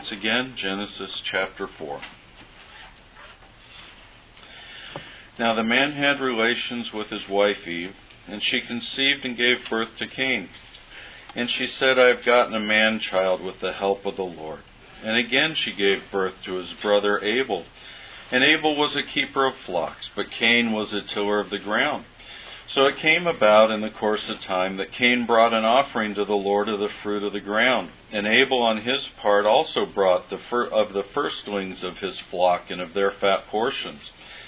once again, Genesis chapter 4. Now the man had relations with his wife Eve, and she conceived and gave birth to Cain. And she said, I have gotten a man-child with the help of the Lord. And again she gave birth to his brother Abel. And Abel was a keeper of flocks, but Cain was a tiller of the ground. So it came about in the course of time that Cain brought an offering to the Lord of the fruit of the ground. And Abel on his part also brought of the firstlings of his flock and of their fat portions.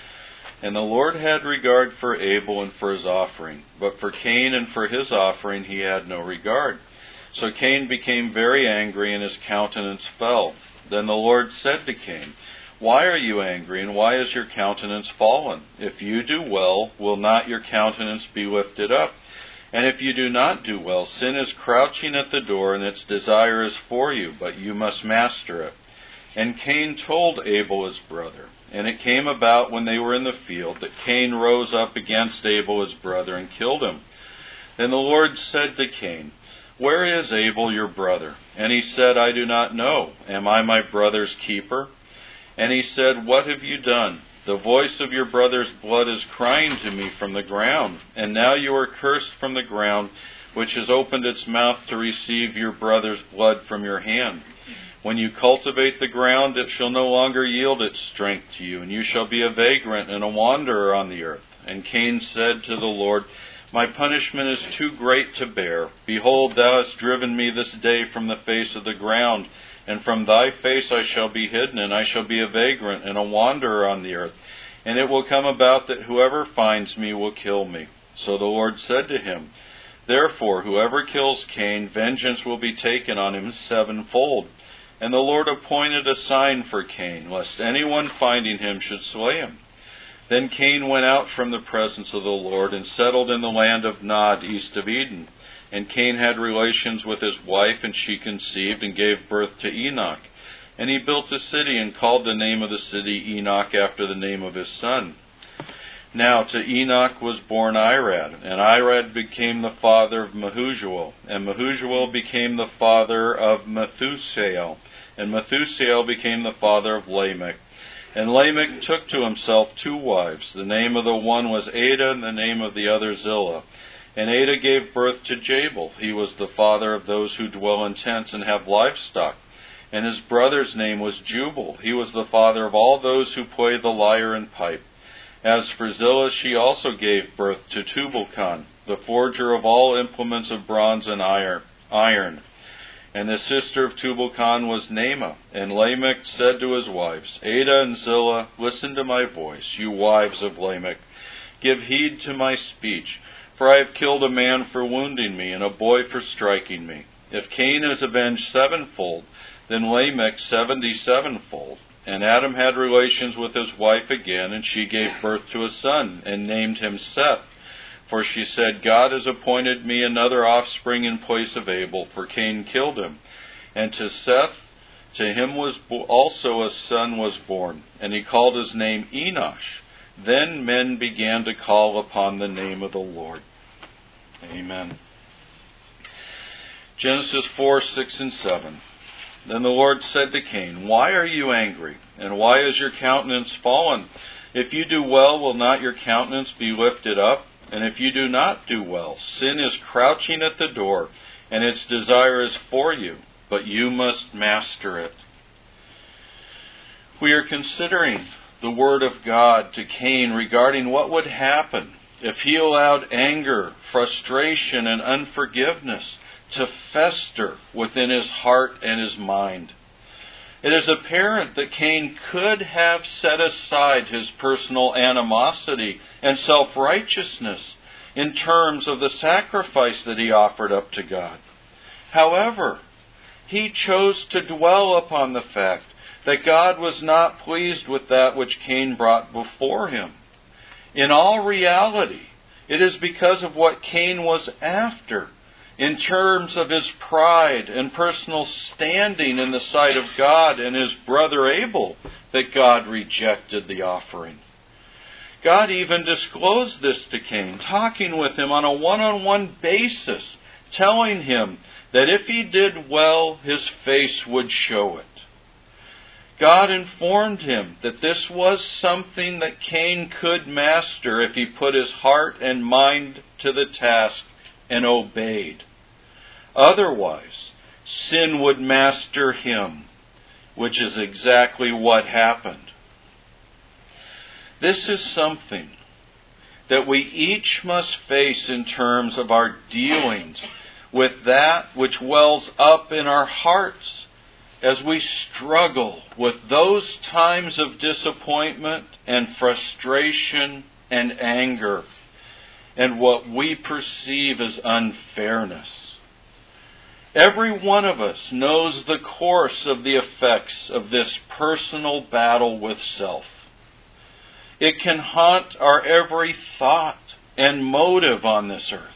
And the Lord had regard for Abel and for his offering, but for Cain and for his offering he had no regard. So Cain became very angry, and his countenance fell. Then the Lord said to Cain, Why are you angry, and why is your countenance fallen? If you do well, will not your countenance be lifted up? And if you do not do well, sin is crouching at the door, and its desire is for you, but you must master it. And Cain told Abel his brother. And it came about when they were in the field that Cain rose up against Abel his brother and killed him. Then the Lord said to Cain, Where is Abel your brother? And he said, I do not know. Am I my brother's keeper? And he said, What have you done? The voice of your brother's blood is crying to me from the ground. And now you are cursed from the ground, which has opened its mouth to receive your brother's blood from your hand. When you cultivate the ground, it shall no longer yield its strength to you, and you shall be a vagrant and a wanderer on the earth. And Cain said to the Lord, My punishment is too great to bear. Behold, thou hast driven me this day from the face of the ground, and from thy face I shall be hidden, and I shall be a vagrant and a wanderer on the earth. And it will come about that whoever finds me will kill me. So the Lord said to him, Therefore, whoever kills Cain, vengeance will be taken on him sevenfold. And the Lord appointed a sign for Cain, lest anyone finding him should slay him. Then Cain went out from the presence of the Lord and settled in the land of Nod, east of Eden. And Cain had relations with his wife, and she conceived and gave birth to Enoch. And he built a city and called the name of the city Enoch after the name of his son. Now to Enoch was born Irad, and Irad became the father of Mehujael, and Mehujael became the father of Methusael, and Methusael became the father of Lamech. And Lamech took to himself two wives. The name of the one was Adah, and the name of the other Zillah. And Adah gave birth to Jabal. He was the father of those who dwell in tents and have livestock. And his brother's name was Jubal. He was the father of all those who play the lyre and pipe. As for Zillah, she also gave birth to Tubal-Cain, the forger of all implements of bronze and iron. And the sister of Tubal-Cain was Naamah. And Lamech said to his wives, Adah and Zillah, listen to my voice, you wives of Lamech. Give heed to my speech, for I have killed a man for wounding me, and a boy for striking me. If Cain is avenged sevenfold, then Lamech 77-fold. And Adam had relations with his wife again, and she gave birth to a son, and named him Seth. For she said, God has appointed me another offspring in place of Abel, for Cain killed him. And to Seth, to him was also a son was born, and he called his name Enosh. Then men began to call upon the name of the Lord. Amen. Genesis 4, 6, and 7. Then the Lord said to Cain, Why are you angry, and why is your countenance fallen? If you do well, will not your countenance be lifted up? And if you do not do well, sin is crouching at the door, and its desire is for you, but you must master it. We are considering the word of God to Cain regarding what would happen if he allowed anger, frustration, and unforgiveness to fester within his heart and his mind. It is apparent that Cain could have set aside his personal animosity and self-righteousness in terms of the sacrifice that he offered up to God. However, he chose to dwell upon the fact that God was not pleased with that which Cain brought before him. In all reality, it is because of what Cain was after in terms of his pride and personal standing in the sight of God and his brother Abel, that God rejected the offering. God even disclosed this to Cain, talking with him on a one-on-one basis, telling him that if he did well, his face would show it. God informed him that this was something that Cain could master if he put his heart and mind to the task and obeyed. Otherwise, sin would master him, which is exactly what happened. This is something that we each must face in terms of our dealings with that which wells up in our hearts as we struggle with those times of disappointment and frustration and anger and what we perceive as unfairness. Every one of us knows the course of the effects of this personal battle with self. It can haunt our every thought and motive on this earth.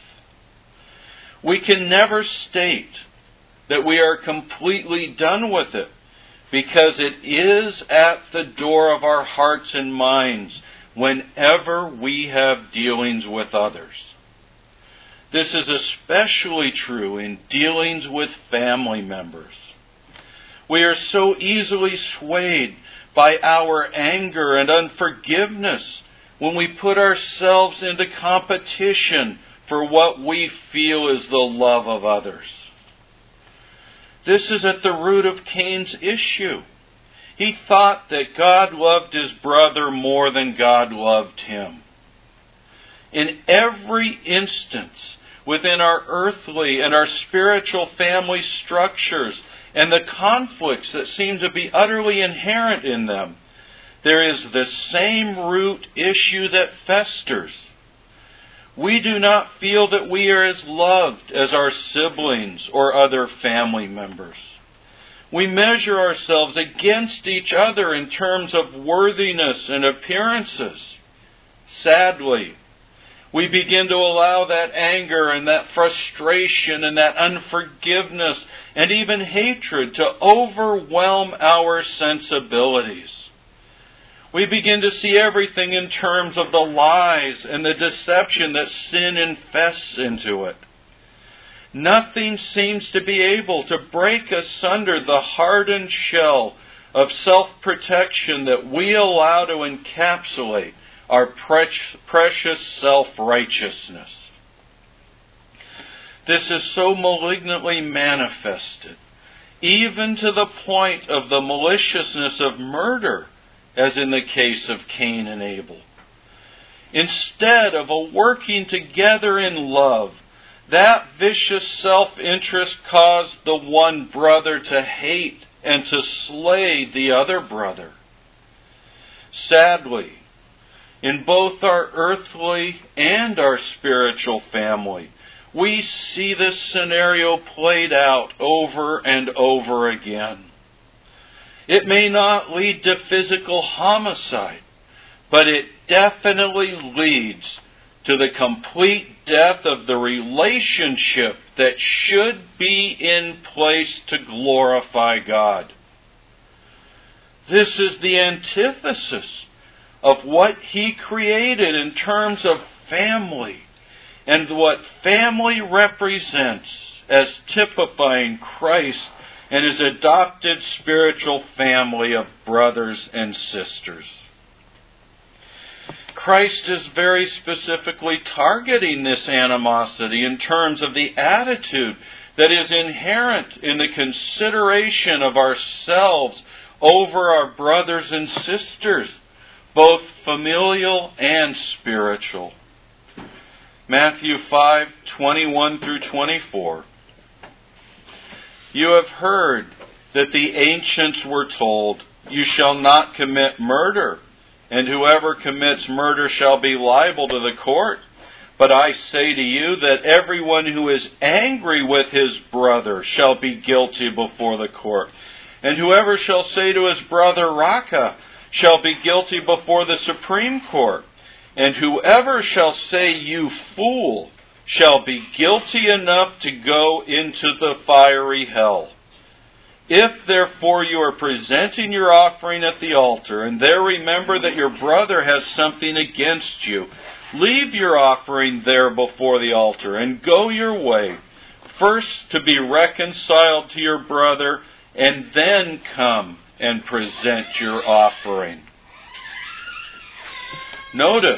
We can never state that we are completely done with it, because it is at the door of our hearts and minds whenever we have dealings with others. This is especially true in dealings with family members. We are so easily swayed by our anger and unforgiveness when we put ourselves into competition for what we feel is the love of others. This is at the root of Cain's issue. He thought that God loved his brother more than God loved him. In every instance within our earthly and our spiritual family structures and the conflicts that seem to be utterly inherent in them, there is the same root issue that festers. We do not feel that we are as loved as our siblings or other family members. We measure ourselves against each other in terms of worthiness and appearances. Sadly, we begin to allow that anger and that frustration and that unforgiveness and even hatred to overwhelm our sensibilities. We begin to see everything in terms of the lies and the deception that sin infests into it. Nothing seems to be able to break asunder the hardened shell of self-protection that we allow to encapsulate our precious self-righteousness. This is so malignantly manifested, even to the point of the maliciousness of murder, as in the case of Cain and Abel. Instead of a working together in love, that vicious self-interest caused the one brother to hate and to slay the other brother. Sadly, in both our earthly and our spiritual family, we see this scenario played out over and over again. It may not lead to physical homicide, but it definitely leads to the complete death of the relationship that should be in place to glorify God. This is the antithesis of what He created in terms of family and what family represents as typifying Christ and His adopted spiritual family of brothers and sisters. Christ is very specifically targeting this animosity in terms of the attitude that is inherent in the consideration of ourselves over our brothers and sisters, both familial and spiritual. Matthew 5:21 through 24. You have heard that the ancients were told, "You shall not commit murder, and whoever commits murder shall be liable to the court. But I say to you that everyone who is angry with his brother shall be guilty before the court. And whoever shall say to his brother, Raca, shall be guilty before the Supreme Court. And whoever shall say, you fool, shall be guilty enough to go into the fiery hell. If therefore you are presenting your offering at the altar, and there remember that your brother has something against you, leave your offering there before the altar, and go your way, first to be reconciled to your brother, and then come and present your offering. Notice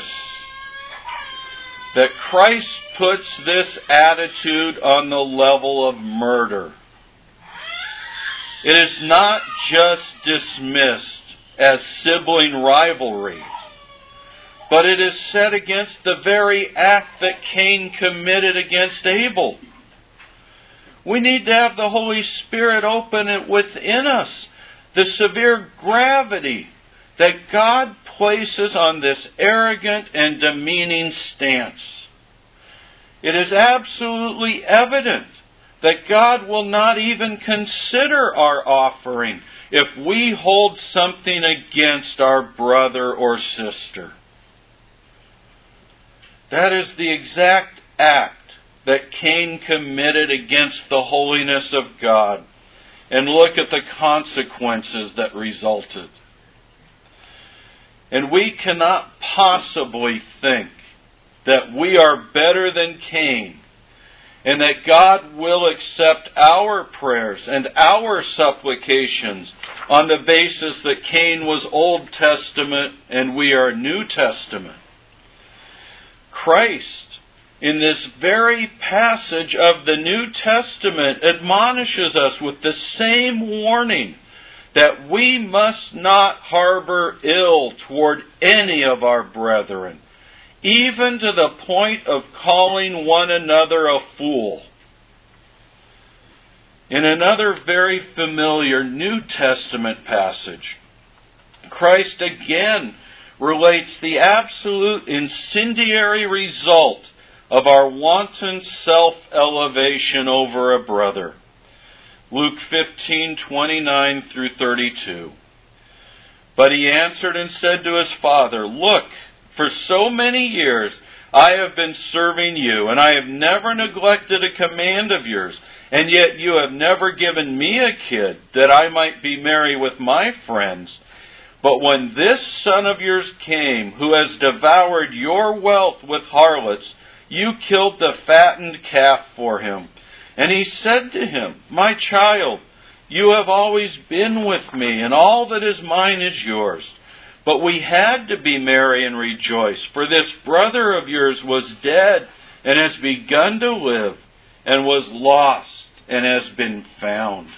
that Christ puts this attitude on the level of murder. It is not just dismissed as sibling rivalry, but it is set against the very act that Cain committed against Abel. We need to have the Holy Spirit open it within us, the severe gravity that God places on this arrogant and demeaning stance. It is absolutely evident that God will not even consider our offering if we hold something against our brother or sister. That is the exact act that Cain committed against the holiness of God. And look at the consequences that resulted. And we cannot possibly think that we are better than Cain, and that God will accept our prayers and our supplications on the basis that Cain was Old Testament and we are New Testament. Christ, in this very passage of the New Testament, admonishes us with the same warning that we must not harbor ill toward any of our brethren, even to the point of calling one another a fool. In another very familiar New Testament passage, Christ again relates the absolute incendiary result of our wanton self-elevation over a brother. Luke 15:29 through 32. But he answered and said to his father, "Look, for so many years I have been serving you, and I have never neglected a command of yours, and yet you have never given me a kid that I might be merry with my friends. But when this son of yours came, who has devoured your wealth with harlots, you killed the fattened calf for him." And he said to him, "My child, you have always been with me, and all that is mine is yours. But we had to be merry and rejoice, for this brother of yours was dead and has begun to live, and was lost and has been found."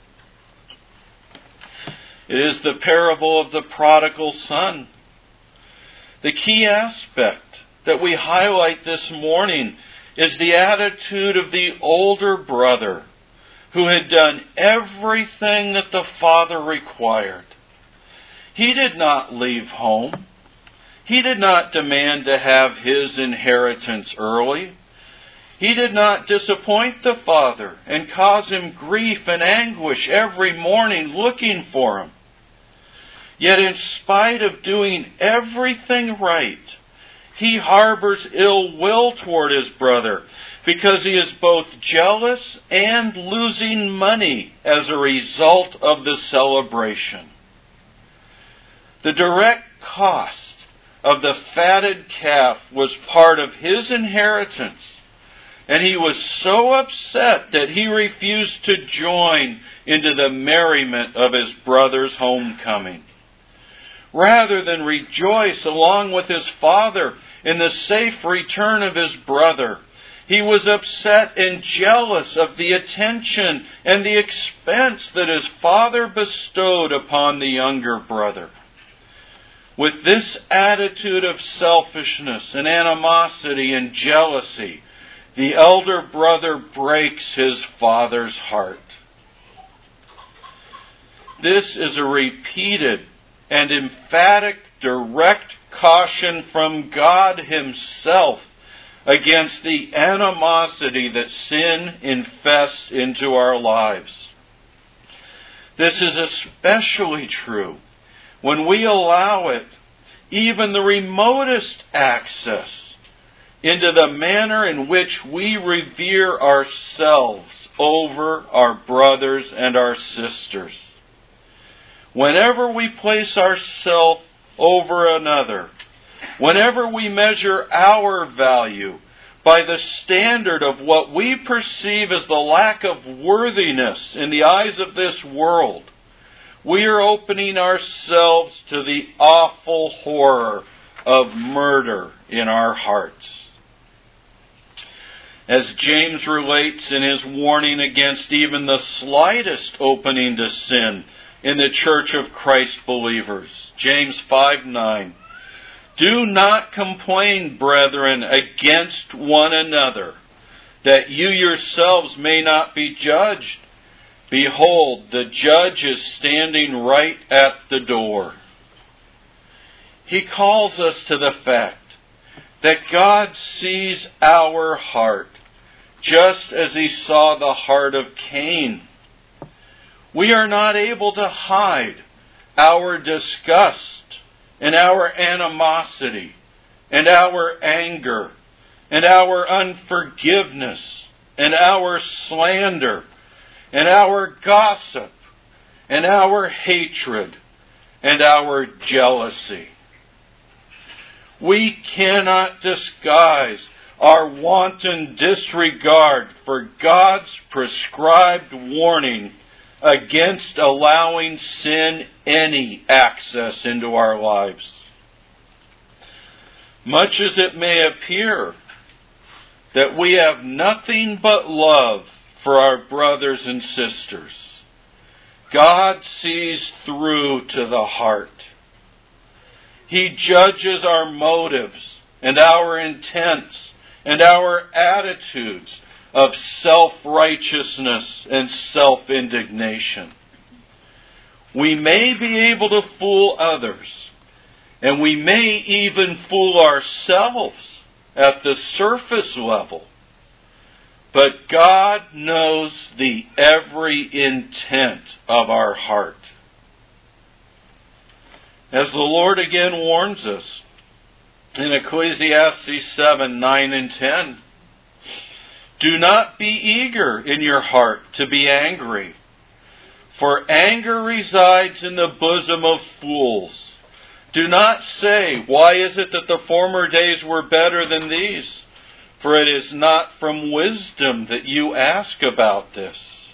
It is the parable of the prodigal son. The key aspect that we highlight this morning is the attitude of the older brother who had done everything that the father required. He did not leave home. He did not demand to have his inheritance early. He did not disappoint the father and cause him grief and anguish every morning looking for him. Yet in spite of doing everything right, he harbors ill will toward his brother because he is both jealous and losing money as a result of the celebration. The direct cost of the fatted calf was part of his inheritance, and he was so upset that he refused to join into the merriment of his brother's homecoming. Rather than rejoice along with his father in the safe return of his brother, he was upset and jealous of the attention and the expense that his father bestowed upon the younger brother. With this attitude of selfishness and animosity and jealousy, the elder brother breaks his father's heart. This is a repeated and emphatic direct caution from God Himself against the animosity that sin infests into our lives. This is especially true when we allow it even the remotest access into the manner in which we revere ourselves over our brothers and our sisters. Whenever we place ourselves over another, whenever we measure our value by the standard of what we perceive as the lack of worthiness in the eyes of this world, we are opening ourselves to the awful horror of murder in our hearts. As James relates in his warning against even the slightest opening to sin in the Church of Christ believers, James 5:9, "Do not complain, brethren, against one another, that you yourselves may not be judged. Behold, the judge is standing right at the door." He calls us to the fact that God sees our heart just as He saw the heart of Cain. We are not able to hide our disgust and our animosity and our anger and our unforgiveness and our slander and our gossip and our hatred and our jealousy. We cannot disguise our wanton disregard for God's prescribed warning against allowing sin any access into our lives. Much as it may appear that we have nothing but love for our brothers and sisters, God sees through to the heart. He judges our motives and our intents and our attitudes of self-righteousness and self-indignation. We may be able to fool others, and we may even fool ourselves at the surface level, but God knows the every intent of our heart. As the Lord again warns us in Ecclesiastes 7:9 and 10, "Do not be eager in your heart to be angry, for anger resides in the bosom of fools. Do not say, 'Why is it that the former days were better than these?' For it is not from wisdom that you ask about this."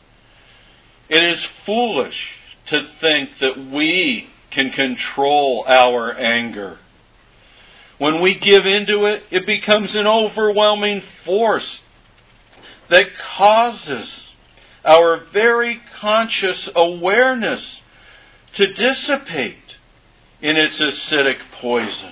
It is foolish to think that we can control our anger. When we give into it, it becomes an overwhelming force that causes our very conscious awareness to dissipate in its acidic poison.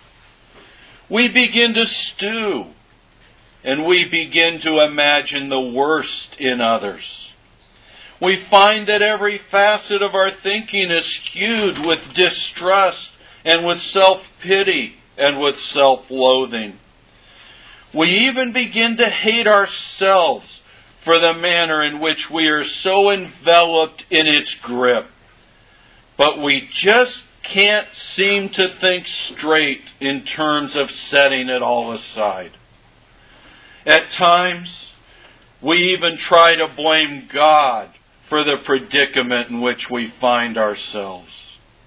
We begin to stew, and we begin to imagine the worst in others. We find that every facet of our thinking is skewed with distrust and with self-pity and with self-loathing. We even begin to hate ourselves for the manner in which we are so enveloped in its grip. But we just can't seem to think straight in terms of setting it all aside. At times, we even try to blame God for the predicament in which we find ourselves.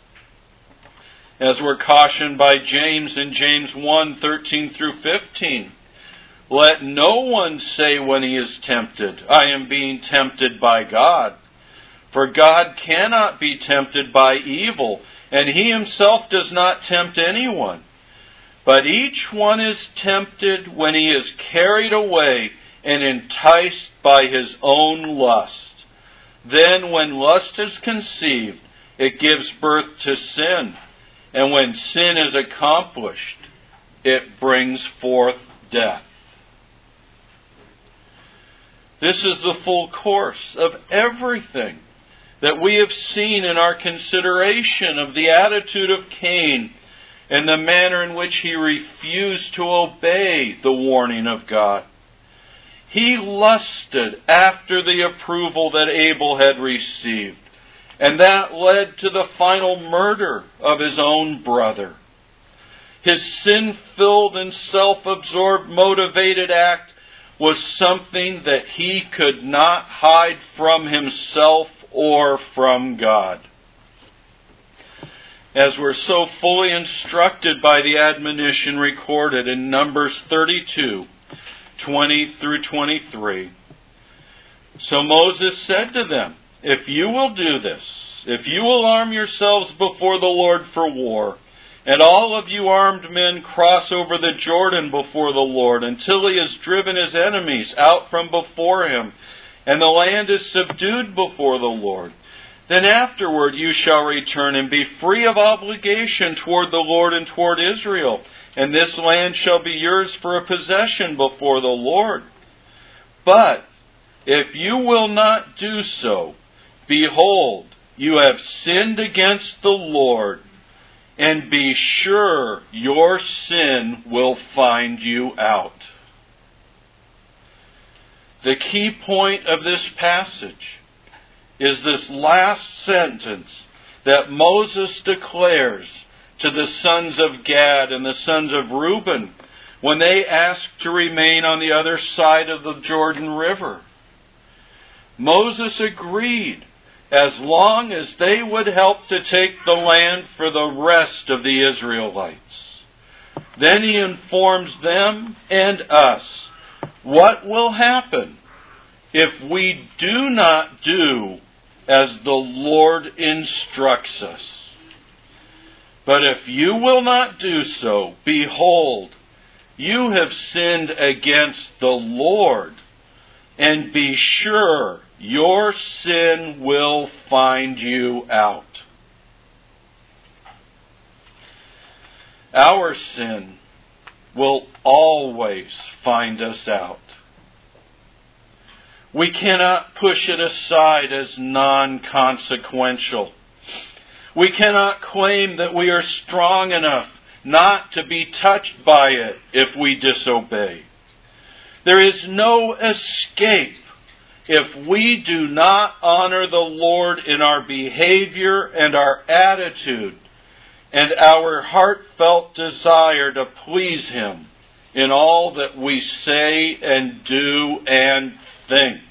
As we're cautioned by James in James 1:13 through 15, "Let no one say when he is tempted, 'I am being tempted by God.' For God cannot be tempted by evil, and He Himself does not tempt anyone. But each one is tempted when he is carried away and enticed by his own lust. Then when lust is conceived, it gives birth to sin. And when sin is accomplished, it brings forth death." This is the full course of everything that we have seen in our consideration of the attitude of Cain and the manner in which he refused to obey the warning of God. He lusted after the approval that Abel had received, and that led to the final murder of his own brother. His sin-filled and self-absorbed motivated act was something that he could not hide from himself or from God. As we're so fully instructed by the admonition recorded in Numbers 32:20 through 23. "So Moses said to them, 'If you will do this, if you will arm yourselves before the Lord for war, and all of you armed men cross over the Jordan before the Lord until he has driven his enemies out from before him, and the land is subdued before the Lord, then afterward you shall return and be free of obligation toward the Lord and toward Israel, and this land shall be yours for a possession before the Lord. But if you will not do so, behold, you have sinned against the Lord, and be sure your sin will find you out. The key point of this passage is this last sentence that Moses declares to the sons of Gad and the sons of Reuben when they asked to remain on the other side of the Jordan River. Moses agreed as long as they would help to take the land for the rest of the Israelites. Then he informs them and us what will happen if we do not do as the Lord instructs us. But if you will not do so, behold, you have sinned against the Lord, and be sure your sin will find you out. Our sin will always find us out. We cannot push it aside as non-consequential. We cannot claim that we are strong enough not to be touched by it if we disobey. There is no escape if we do not honor the Lord in our behavior and our attitude and our heartfelt desire to please Him in all that we say and do and think.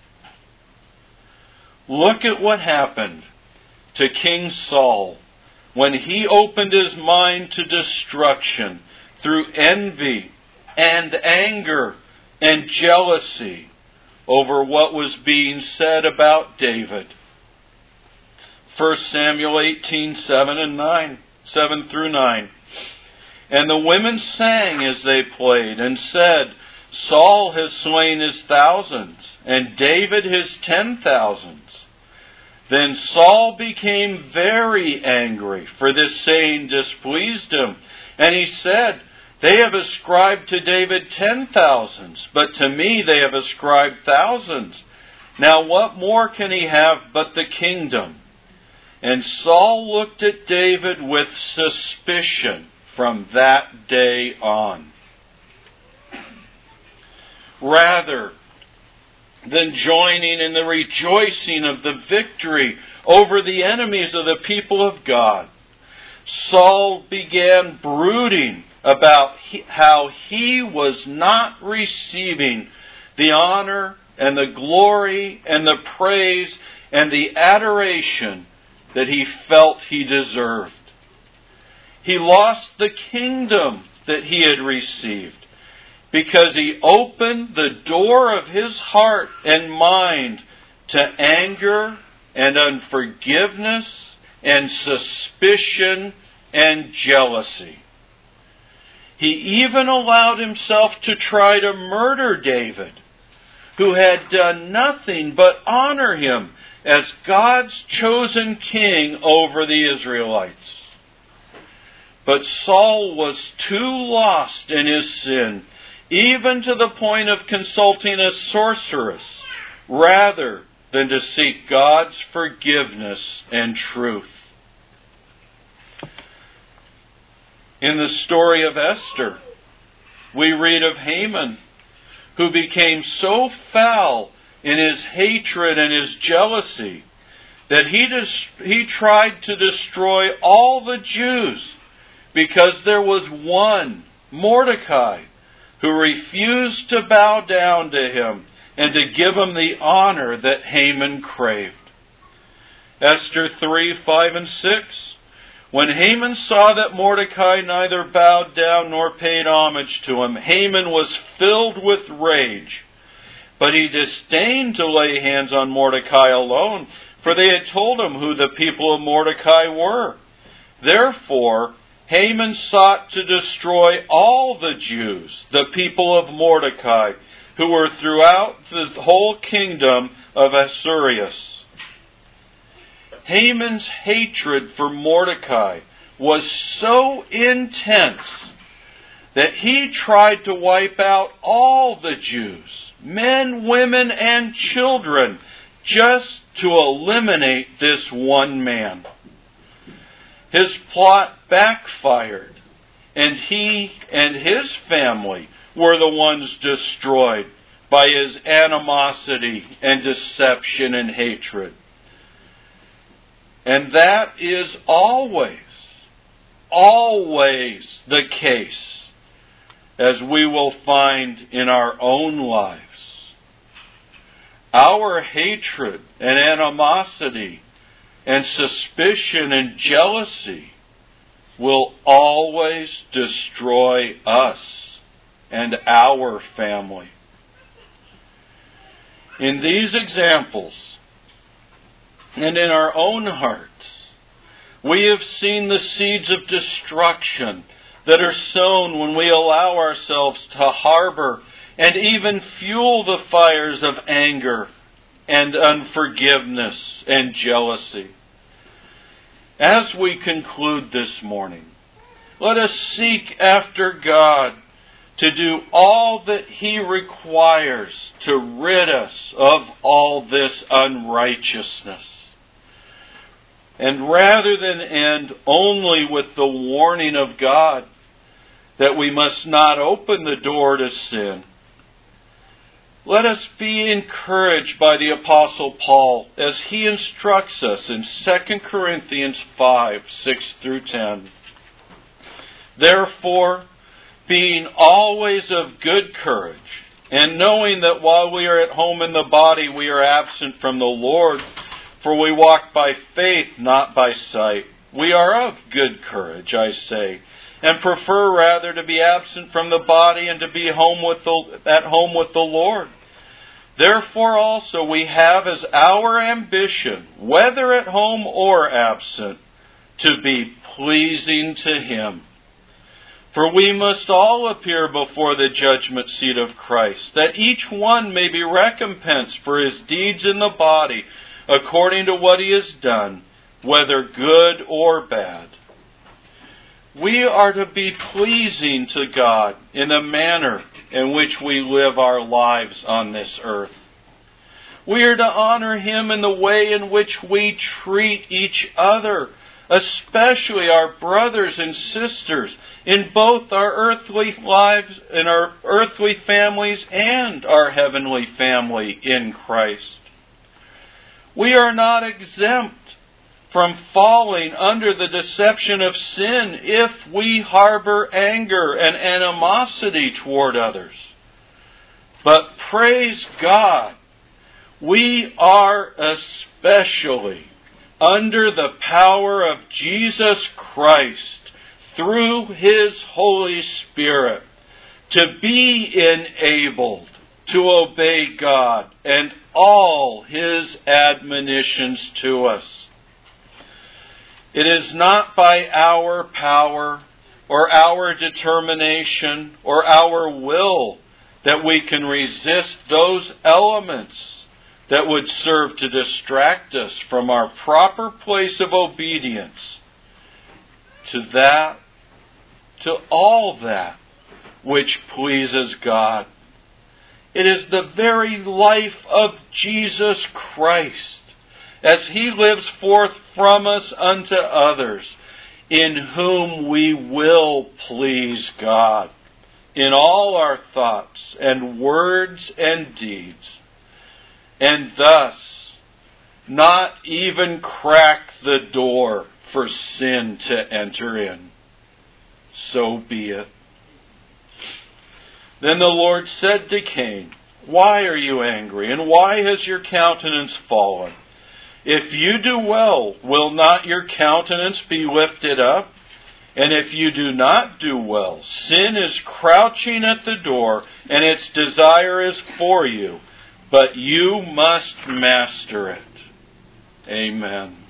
Look at what happened to King Saul when he opened his mind to destruction through envy and anger and jealousy over what was being said about David. 1 Samuel 18:7 through 9. And the women sang as they played and said, Saul has slain his thousands, and David his 10,000s. Then Saul became very angry, for this saying displeased him. And he said, They have ascribed to David 10,000s, but to me they have ascribed thousands. Now what more can he have but the kingdom? And Saul looked at David with suspicion from that day on. Rather than joining in the rejoicing of the victory over the enemies of the people of God, Saul began brooding about how he was not receiving the honor and the glory and the praise and the adoration that he felt he deserved. He lost the kingdom that he had received because he opened the door of his heart and mind to anger and unforgiveness and suspicion and jealousy. He even allowed himself to try to murder David, who had done nothing but honor him as God's chosen king over the Israelites. But Saul was too lost in his sin, even to the point of consulting a sorceress, rather than to seek God's forgiveness and truth. In the story of Esther, we read of Haman, who became so foul in his hatred and his jealousy that he tried to destroy all the Jews because there was one, Mordecai, who refused to bow down to him and to give him the honor that Haman craved. Esther 3:5 and 6. When Haman saw that Mordecai neither bowed down nor paid homage to him, Haman was filled with rage. But he disdained to lay hands on Mordecai alone, for they had told him who the people of Mordecai were. Therefore, Haman sought to destroy all the Jews, the people of Mordecai, who were throughout the whole kingdom of Ahasuerus. Haman's hatred for Mordecai was so intense that he tried to wipe out all the Jews, men, women, and children, just to eliminate this one man. His plot backfired, and he and his family were the ones destroyed by his animosity and deception and hatred. And that is always the case, as we will find in our own lives. Our hatred and animosity and suspicion and jealousy will always destroy us and our family. In these examples, and in our own hearts, we have seen the seeds of destruction that are sown when we allow ourselves to harbor and even fuel the fires of anger and unforgiveness and jealousy. As we conclude this morning, let us seek after God to do all that He requires to rid us of all this unrighteousness. And rather than end only with the warning of God that we must not open the door to sin, let us be encouraged by the Apostle Paul as he instructs us in 2 Corinthians 5, 6 through 10. Therefore, being always of good courage, and knowing that while we are at home in the body, we are absent from the Lord, for we walk by faith, not by sight. We are of good courage, I say, and prefer rather to be absent from the body and to be at home with the Lord. Therefore also we have as our ambition, whether at home or absent, to be pleasing to Him. For we must all appear before the judgment seat of Christ, that each one may be recompensed for his deeds in the body, according to what he has done, whether good or bad. We are to be pleasing to God in the manner in which we live our lives on this earth. We are to honor Him in the way in which we treat each other, especially our brothers and sisters, in both our earthly lives, in our earthly families, and our heavenly family in Christ. We are not exempt from falling under the deception of sin if we harbor anger and animosity toward others. But praise God, we are especially under the power of Jesus Christ through His Holy Spirit to be enabled to obey God and all His admonitions to us. It is not by our power or our determination or our will that we can resist those elements that would serve to distract us from our proper place of obedience to all that which pleases God. It is the very life of Jesus Christ, as He lives forth from us unto others, in whom we will please God in all our thoughts and words and deeds, and thus not even crack the door for sin to enter in. So be it. Then the Lord said to Cain, "Why are you angry, and why has your countenance fallen? If you do well, will not your countenance be lifted up? And if you do not do well, sin is crouching at the door, and its desire is for you, but you must master it." Amen.